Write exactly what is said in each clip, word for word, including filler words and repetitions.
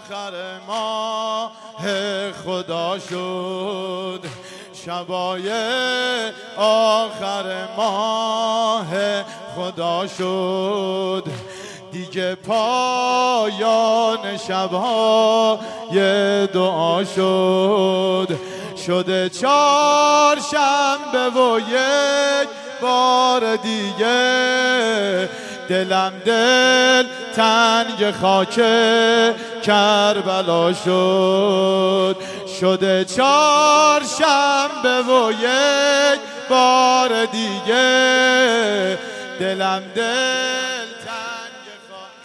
آخر ماه خدا شد، شبای آخر ماه خدا شد، دیگه پایان شبهای دعا شد. شده چهار شنبه و یک بار دیگه دلم دل تنگ خاک کربلا شد. شده چهار شنبه و یک بار دیگه دلم دل تنگ خاک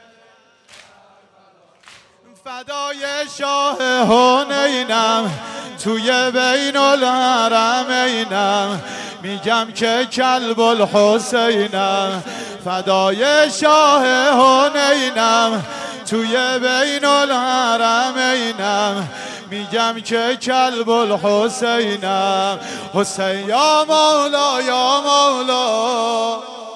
فدای شاه حنینم، توی بین الحرمینم، میگم که کلب الحسینم. فدای شاه حنینم، توی بین الحرمینم، میگم که کلب الحسینم. حسین یا مولا یا مولا،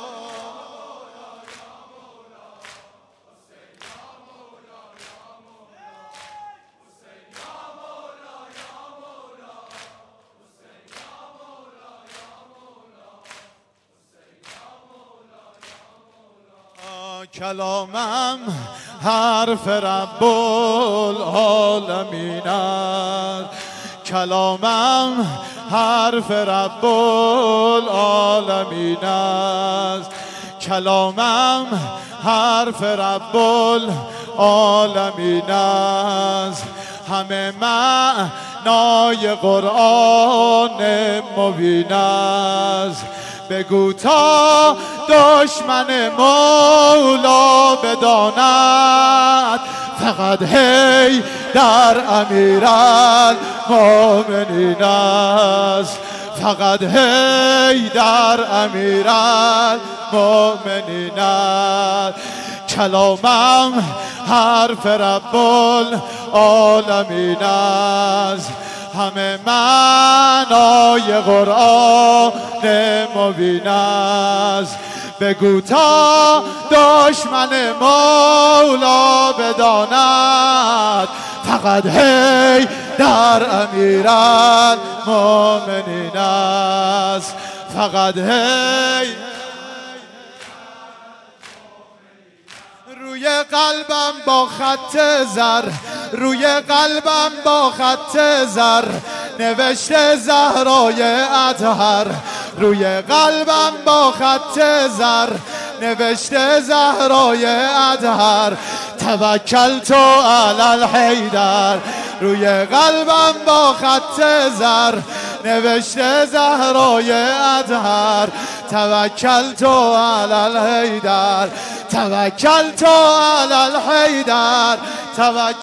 کلامم حرف رب العالمین است، کلامم حرف رب العالمین است، کلامم حرف رب العالمین است. همه معنای قرآن مبین است. بگو تا دشمن مولا بداند، فقط هی در امیرالمومنین است، فقط هی در امیرالمومنین است. کلامم حرف رب العالمین است، همه معنای قرآن مبین است. بگو تا دشمن مولا بداند، فقط هی در امیرالمومنین است، فقط هی. روی قلبم با خط زر، روی قلبم با خط زر نوشته زهرای اطهر. روی قلبم با خط زر نوشته زهرای اطهر. توکلت علی الحیدر. روی قلبم با خط زر نوشته زهرای اطهر. توکلت علی الحیدر، توکلت علی الحیدر.